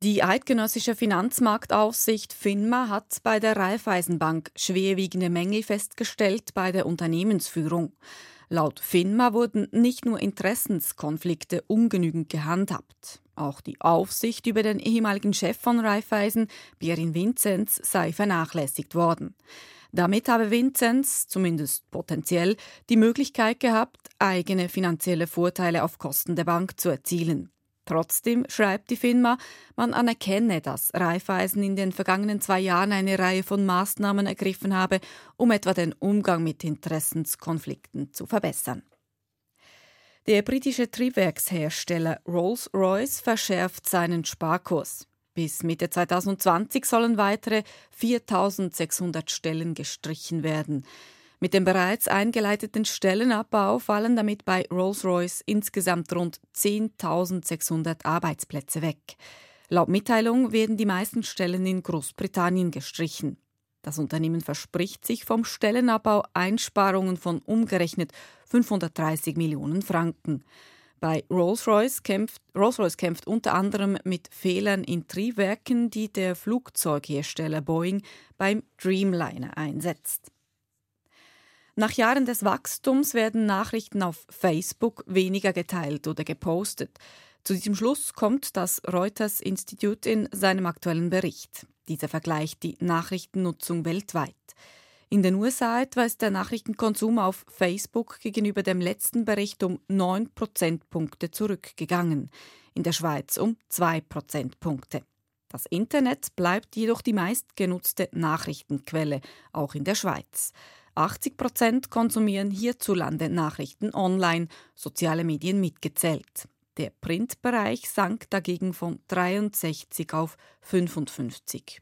Die eidgenössische Finanzmarktaufsicht FINMA hat bei der Raiffeisenbank schwerwiegende Mängel festgestellt bei der Unternehmensführung. Laut FINMA wurden nicht nur Interessenskonflikte ungenügend gehandhabt. Auch die Aufsicht über den ehemaligen Chef von Raiffeisen, Pierin Vinzenz, sei vernachlässigt worden. Damit habe Vinzenz, zumindest potenziell, die Möglichkeit gehabt, eigene finanzielle Vorteile auf Kosten der Bank zu erzielen. Trotzdem schreibt die FINMA, man anerkenne, dass Raiffeisen in den vergangenen 2 Jahren eine Reihe von Maßnahmen ergriffen habe, um etwa den Umgang mit Interessenskonflikten zu verbessern. Der britische Triebwerkshersteller Rolls-Royce verschärft seinen Sparkurs. Bis Mitte 2020 sollen weitere 4.600 Stellen gestrichen werden. Mit dem bereits eingeleiteten Stellenabbau fallen damit bei Rolls-Royce insgesamt rund 10.600 Arbeitsplätze weg. Laut Mitteilung werden die meisten Stellen in Großbritannien gestrichen. Das Unternehmen verspricht sich vom Stellenabbau Einsparungen von umgerechnet 530 Millionen Franken. Bei Rolls-Royce kämpft unter anderem mit Fehlern in Triebwerken, die der Flugzeughersteller Boeing beim Dreamliner einsetzt. Nach Jahren des Wachstums werden Nachrichten auf Facebook weniger geteilt oder gepostet. Zu diesem Schluss kommt das Reuters-Institut in seinem aktuellen Bericht. Dieser vergleicht die Nachrichtennutzung weltweit. In den USA etwa ist der Nachrichtenkonsum auf Facebook gegenüber dem letzten Bericht um 9 Prozentpunkte zurückgegangen, in der Schweiz um 2 Prozentpunkte. Das Internet bleibt jedoch die meistgenutzte Nachrichtenquelle, auch in der Schweiz. 80% konsumieren hierzulande Nachrichten online, soziale Medien mitgezählt. Der Printbereich sank dagegen von 63 auf 55%.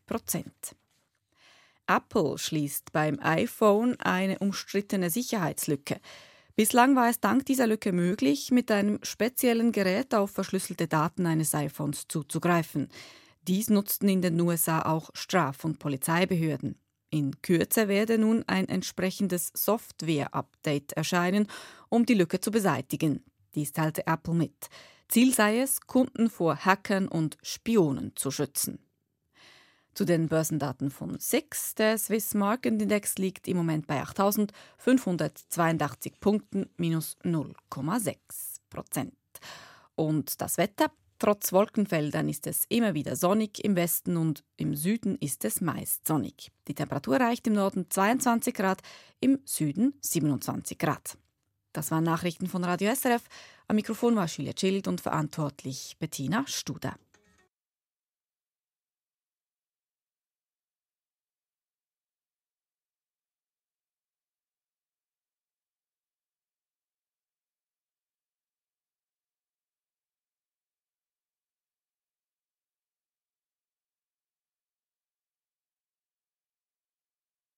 Apple schließt beim iPhone eine umstrittene Sicherheitslücke. Bislang war es dank dieser Lücke möglich, mit einem speziellen Gerät auf verschlüsselte Daten eines iPhones zuzugreifen. Dies nutzten in den USA auch Straf- und Polizeibehörden. In Kürze werde nun ein entsprechendes Software-Update erscheinen, um die Lücke zu beseitigen. Dies teilte Apple mit. Ziel sei es, Kunden vor Hackern und Spionen zu schützen. Zu den Börsendaten von SIX. Der Swiss Market Index liegt im Moment bei 8.582 Punkten, minus 0,6%. Und das Wetter? Trotz Wolkenfeldern ist es immer wieder sonnig, im Westen und im Süden ist es meist sonnig. Die Temperatur reicht im Norden 22 Grad, im Süden 27 Grad. Das waren Nachrichten von Radio SRF. Am Mikrofon war Julia Schild und verantwortlich Bettina Studer.